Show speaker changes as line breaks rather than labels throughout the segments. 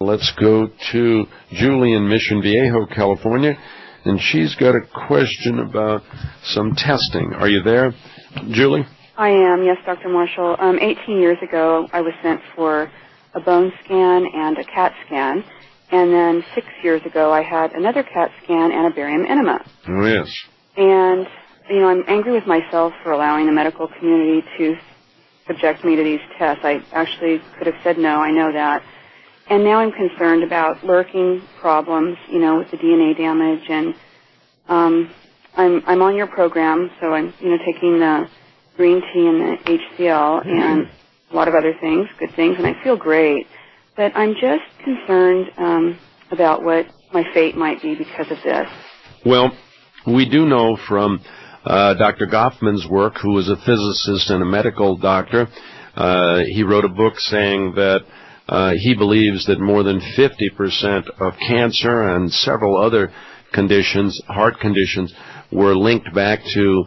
Let's go to Julie in Mission Viejo, California, and she's got a question about some testing. Are you there, Julie?
I am, yes, Dr. Marshall. 18 years ago, I was sent for a bone scan and a CAT scan, and then 6 years ago, I had another CAT scan and a barium enema.
Oh, yes.
And, I'm angry with myself for allowing the medical community to subject me to these tests. I actually could have said no, I know that. And now I'm concerned about lurking problems, with the DNA damage. And I'm on your program, so I'm, taking the green tea and the HCl and a lot of other things, good things, and I feel great. But I'm just concerned about what my fate might be because of this.
Well, we do know from Dr. Goffman's work, who was a physicist and a medical doctor, he wrote a book saying that he believes that more than 50% of cancer and several other conditions, heart conditions, were linked back to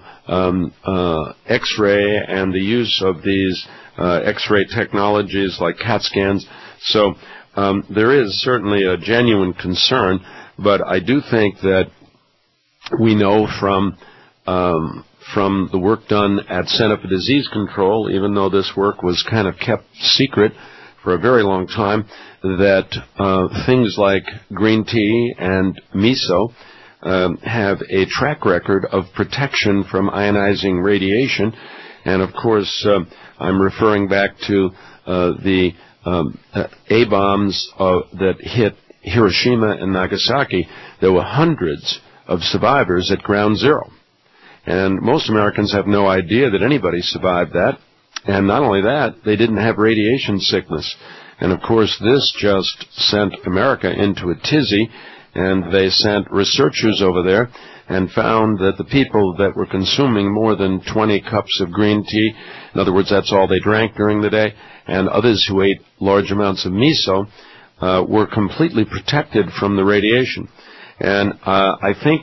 X-ray and the use of these X-ray technologies like CAT scans. So there is certainly a genuine concern, but I do think that we know from the work done at Center for Disease Control, even though this work was kind of kept secret for a very long time, that things like green tea and miso have a track record of protection from ionizing radiation. And, of course, I'm referring back to the A-bombs that hit Hiroshima and Nagasaki. There were hundreds of survivors at ground zero. And most Americans have no idea that anybody survived that. And not only that, they didn't have radiation sickness. And, of course, this just sent America into a tizzy, and they sent researchers over there and found that the people that were consuming more than 20 cups of green tea, in other words, that's all they drank during the day, and others who ate large amounts of miso, were completely protected from the radiation. And I think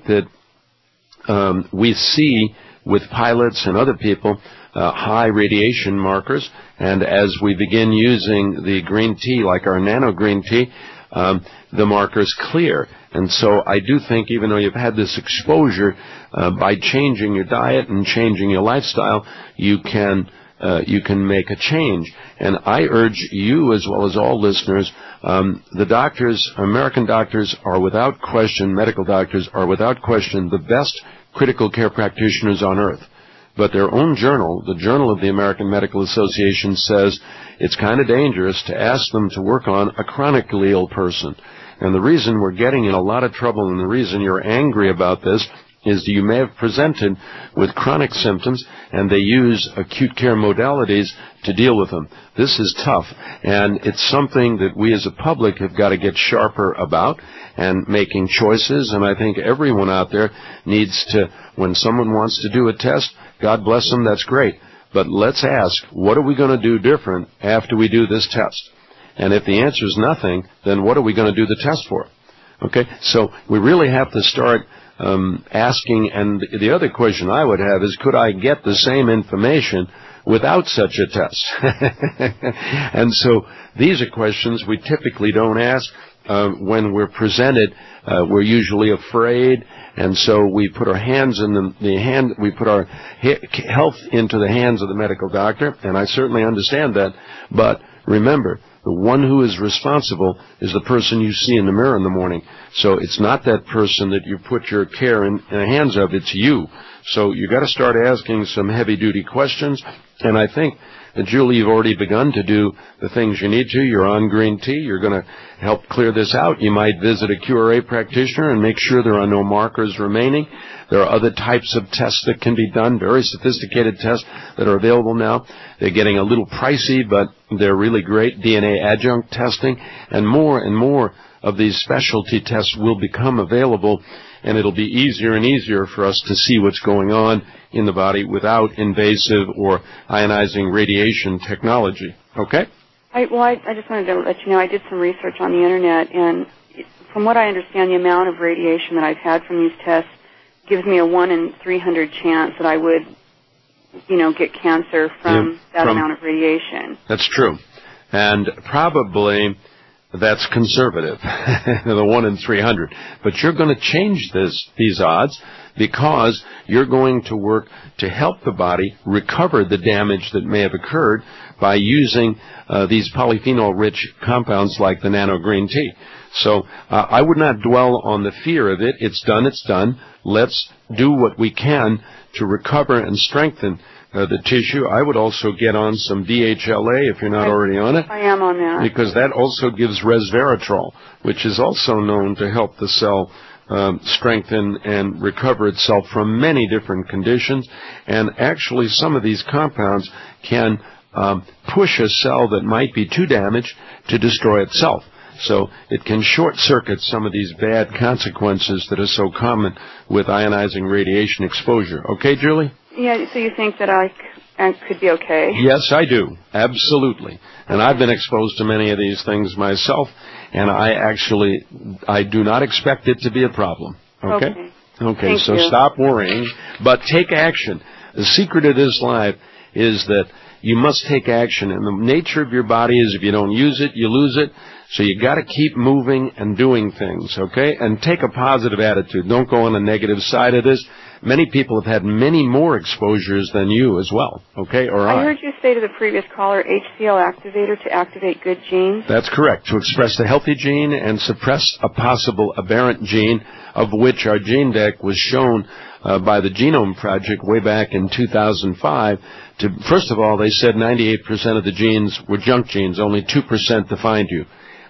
that we see with pilots and other people high radiation markers, and as we begin using the green tea, like our nano green tea, the markers clear. And so I do think, even though you've had this exposure, by changing your diet and changing your lifestyle, you can make a change. And I urge you, as well as all listeners, the doctors, American doctors are without question, medical doctors are without question the best critical care practitioners on earth. But their own journal, the Journal of the American Medical Association, says it's kind of dangerous to ask them to work on a chronically ill person. And the reason we're getting in a lot of trouble, and the reason you're angry about this, is you may have presented with chronic symptoms, and they use acute care modalities to deal with them. This is tough, and it's something that we as a public have got to get sharper about and making choices. And I think everyone out there needs to, when someone wants to do a test, God bless them, that's great. But let's ask, what are we going to do different after we do this test? And if the answer is nothing, then what are we going to do the test for? Okay, so we really have to start asking, and the other question I would have is, could I get the same information without such a test? And so these are questions we typically don't ask. When we're presented, we're usually afraid, and so we put our hands in we put our health into the hands of the medical doctor, and I certainly understand that. But remember, the one who is responsible is the person you see in the mirror in the morning. So it's not that person that you put your care in the hands of, it's you. So you got to start asking some heavy-duty questions, and I think Julie, you've already begun to do the things you need to. You're on green tea. You're going to help clear this out. You might visit a QRA practitioner and make sure there are no markers remaining. There are other types of tests that can be done, very sophisticated tests that are available now. They're getting a little pricey, but they're really great. DNA adjunct testing, and more of these specialty tests will become available, and it'll be easier and easier for us to see what's going on in the body without invasive or ionizing radiation technology. Okay?
I just wanted to let you know I did some research on the Internet, and from what I understand, the amount of radiation that I've had from these tests gives me a 1 in 300 chance that I would, get cancer from that amount of radiation.
That's true. And probably That's conservative, the 1 in 300. But you're going to change these odds because you're going to work to help the body recover the damage that may have occurred by using these polyphenol-rich compounds like the nano green tea. So I would not dwell on the fear of it. It's done, it's done. Let's do what we can to recover and strengthen the tissue. I would also get on some DHLA if you're not already on it.
I am on that.
Because that also gives resveratrol, which is also known to help the cell strengthen and recover itself from many different conditions. And actually some of these compounds can push a cell that might be too damaged to destroy itself. So it can short-circuit some of these bad consequences that are so common with ionizing radiation exposure. Okay, Julie?
Yeah, so you think that I could be okay?
Yes, I do. Absolutely. And I've been exposed to many of these things myself, and I do not expect it to be a problem. Okay? Okay, so stop worrying, but take action. The secret of this life is that you must take action, and the nature of your body is if you don't use it, you lose it. So you got to keep moving and doing things, okay? And take a positive attitude. Don't go on the negative side of this. Many people have had many more exposures than you as well, okay? Or
I heard you say to the previous caller, HCl activator to activate good genes.
That's correct, to express the healthy gene and suppress a possible aberrant gene, of which our gene deck was shown by the Genome Project way back in 2005. First of all, they said 98% of the genes were junk genes, only 2% defined you.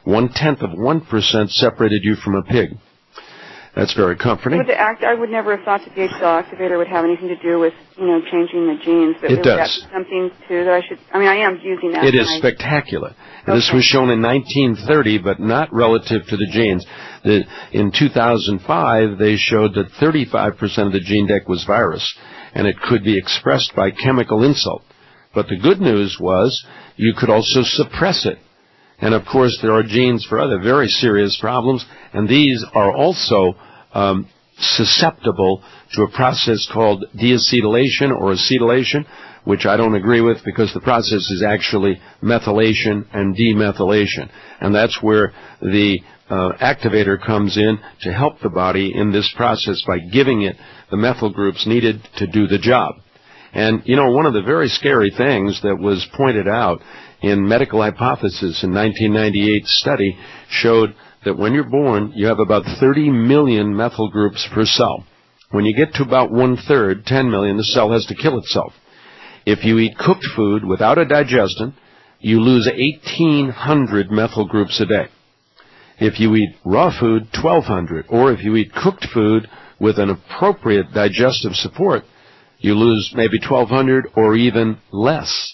0.1% separated you from a pig. That's very comforting.
I would never have thought that the HCl activator would have anything to do with, changing the genes. But
it does.
That's something, too, that I am using that.
It is spectacular. Okay. This was shown in 1930, but not relative to the genes. In 2005, they showed that 35% of the gene deck was virus, and it could be expressed by chemical insult. But the good news was you could also suppress it. And, of course, there are genes for other very serious problems, and these are also susceptible to a process called deacetylation or acetylation, which I don't agree with because the process is actually methylation and demethylation. And that's where the activator comes in to help the body in this process by giving it the methyl groups needed to do the job. And, one of the very scary things that was pointed out in Medical Hypothesis in 1998 study showed that when you're born, you have about 30 million methyl groups per cell. When you get to about 1/3, 10 million, the cell has to kill itself. If you eat cooked food without a digestant, you lose 1,800 methyl groups a day. If you eat raw food, 1,200. Or if you eat cooked food with an appropriate digestive support, you lose maybe 1,200 or even less.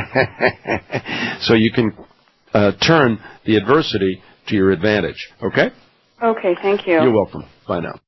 So you can turn the adversity to your advantage. Okay?
Okay, thank you.
You're welcome. Bye now.